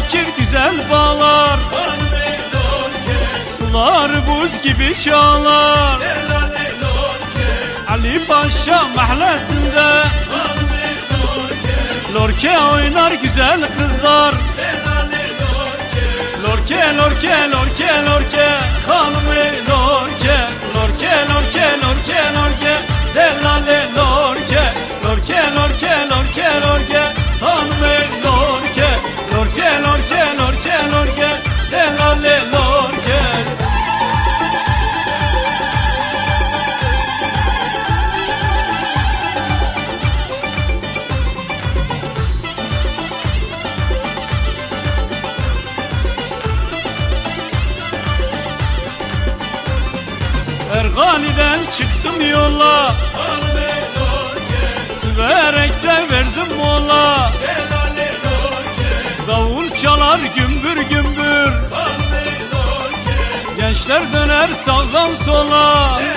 akif güzel bağlar, sular buz gibi çağlar. Ali Paşa mahallesinde lorke oynar güzel kızlar. Lorke lorke lorke lorke hanımı lorke. Lorke lorke lorke lorke delale lorke. Lorke lorke lorke lorke hanımı lorke. Lorke lorke lorke lorke delale lorke. Ergani'den çıktım yola, Siverek'te verdim mola. Davul çalar gümbür gümbür, gençler döner sağdan sola.